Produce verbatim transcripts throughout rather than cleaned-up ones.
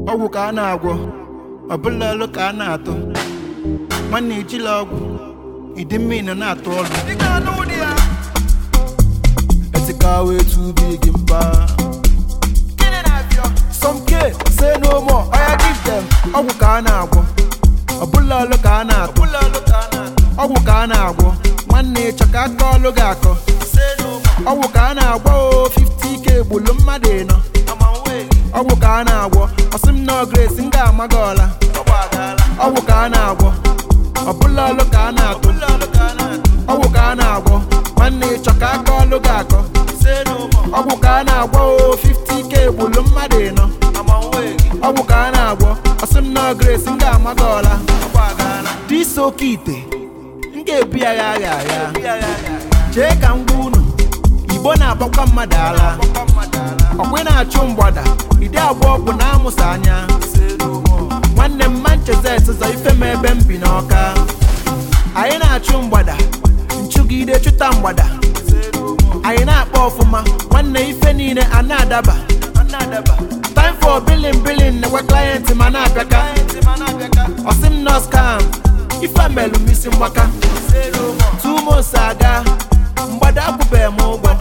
Ọgwụ ka a na-agwọ, ọ bụla elu ka a na-atụ. Nwanne ejila ọgwụ, ịdị mmiri na-atụ ọlụ. Etika way too big in bar. Some kids say no more, I give them. Ọgwụ ka a na-agwọ, ọ bụla elu ka a na-atụ. Ọgwụ ka a na-agwọ, nwanne ịchọ ka aka ọlụ gị akọ. Ọgwụ ka a na-agwọ o fifty k gbulu mmadụ ịnọ. Ọgwụ ka a na-agwọ, ọsị m nọ grace m ga-ama gị ọla. Ọgwụ ka a na-agwọ, ọ bụla ọlụ ka a na-atụ. Ọgwụ ka a na-agwọ, nwanne ịchọ ka aka ọlụ gị akọ. Ọgwụ ka a na-agwọ o fifty k gbulu mmadụ ịnọ. Ọgwụ ka a na-agwọ, ọsị m nọ grace m ga-ama gị ọla. Dị so oke ite, m ga-ebu ya ya ya ya. Chee ka m gwa unu, Igbo na-agbakwa mmadụ ala. Ọkwe na-achụ mgbada, ide abụọ bụ na-amụsa anya. Nwanne m Manchester zọ ife m ebe m bi n'Ọka. Anyị na-achụ mgbada, nchụgide chụta mgbada. Anyị na-akpa ọfụma, nwanne ife niile a na-adaba. Time for billing billing nekwe client ma na-abịaka. Ọsị m nọ scam, ife melu m isi mgbaka. Two months aga, mgbada akwụbeghị m ụgwọ.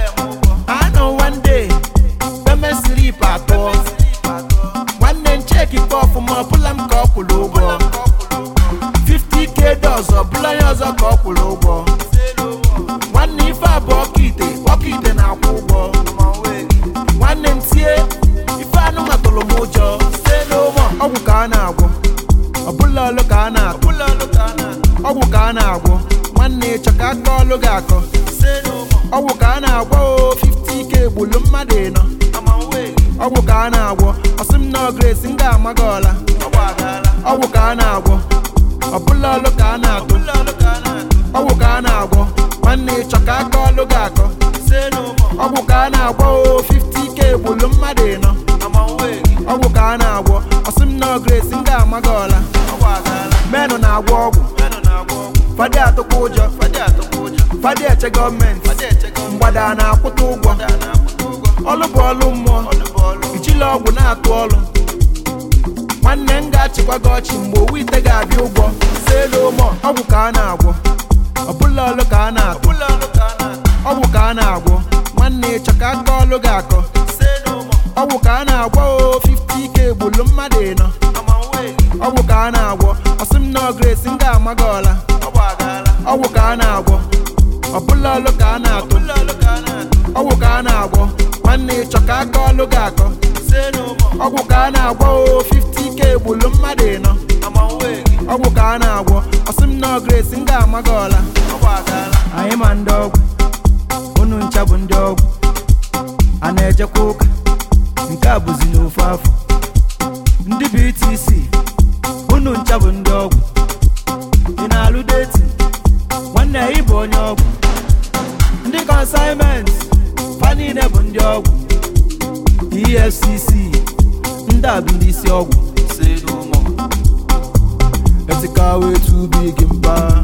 I know one day, payment slip atọ. Nwanne m check it off ma ọbụla m ka ọ kwụrụ ụgwọ. fifty k dollars ọbụla ya ọzọ ka ọ kwụrụ ụgwọ. Nwanne ife abụ ọkaite, ọkaite na-akwụ ụgwọ. Nwanne m tie, ife anụ matụrụ m ụjọ. Ọgwụ ka a na-agwọ, ọbụla ọlụ ka a na-atụ. Ọgwụ ka a na-agwọ, nwanne ịchọ ka aka ọlụ gị akọ. Ọgwụ ka a na-agwọ o fifty k gbulu mmadụ ịnọ. Ọgwụ ka a na-agwọ, ọsị m nọ grace m ga-ama gị ọla. Ọgwụ ka a na-agwọ, ọbụla ọlụ ka a na-atụ. Ọgwụ ka a na-agwọ, nwanne ịchọ ka aka ọlụ gị akọ. Ọgwụ ka a na-agwọ o fifty k gbulu mmadụ ịnọ. Ọgwụ ka a na-agwọ, ọsị m nọ grace m ga-ama gị ọla. Menụ na-agwọ ọgwụ, fadị atụkwa ụjọ. Fadị eche gọọmenti, mgbada na-akwụta ụgwọ. Ọlụ bụ ọlụ mmụọ, ijila ọgwụ na-atụ ọlụ. Nwanne m ga-achịkwa gị ọchị mgbe owu ite ga-abịa ụgwọ. Ọgwụ ka a na-agwọ, ọbụla ọlụ ka a na-atụ. Ọgwụ ka a na-agwọ, nwanne ịchọ ka aka ọlụ gị akọ. Ọgwụ ka a na-agwọ o fifty k gbulu mmadụ ịnọ. Ọgwụ ka a na-agwọ, ọsị m nọ grace m ga-ama gị ọla. Ọgwụ ka a na-agwọ, ọbụla ọlụ ka a na-atụ. Ọgwụ ka a na-agwọ, nwanne ịchọ ka aka ọlụ gị akọ. Ọgwụ ka a na-agwọ o fifty k gbulu mmadụ ịnọ. Ọgwụ ka a na-agwọ, ọsị m nọ grace m ga-ama gị ọla. Anyị ma ndị ọgwụ, unu ncha bụ ndị ọgwụ. A na-ejekwa ụka, nke a bụzi n'ofu afọ. Ndị B T C, unu ncha bụ ndị ọgwụ. Ị na-alụ deti, nwanne ị bụ onye ọgwụ. Ndị consignment, fa niile bụ ndị ọgwụ. E F C C, ndị a bụ ndị isi ọgwụ. Etika way too big in bar.